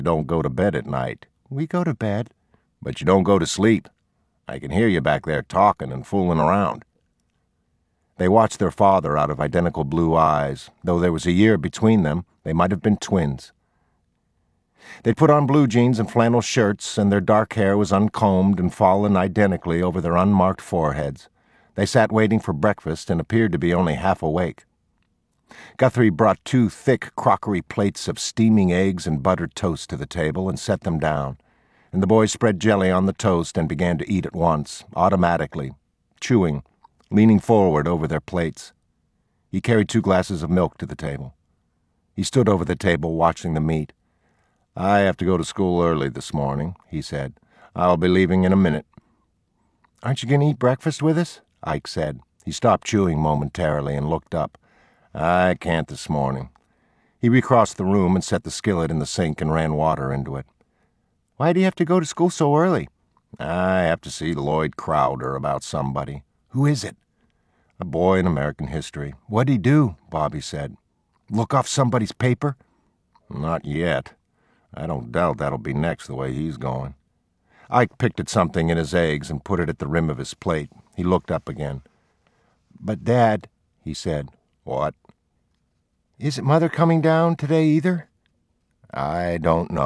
don't go to bed at night. We go to bed. But you don't go to sleep. I can hear you back there talking and fooling around. They watched their father out of identical blue eyes. Though there was a year between them, they might have been twins. They'd put on blue jeans and flannel shirts, and their dark hair was uncombed and fallen identically over their unmarked foreheads. They sat waiting for breakfast and appeared to be only half awake. Guthrie brought 2 thick crockery plates of steaming eggs and buttered toast to the table and set them down, and the boys spread jelly on the toast and began to eat at once, automatically, chewing, leaning forward over their plates. He carried 2 glasses of milk to the table. He stood over the table watching the meat. "I have to go to school early this morning," he said. "I'll be leaving in a minute." "Aren't you going to eat breakfast with us?" Ike said. He stopped chewing momentarily and looked up. "I can't this morning." He recrossed the room and set the skillet in the sink and ran water into it. "Why do you have to go to school so early?" "I have to see Lloyd Crowder about somebody." "Who is it?" "A boy in American history." "What'd he do?" Bobby said. "Look off somebody's paper?" "Not yet. I don't doubt that'll be next the way he's going." Ike picked at something in his eggs and put it at the rim of his plate. He looked up again. "But, Dad," he said. "What?" "Isn't Mother coming down today either?" "I don't know."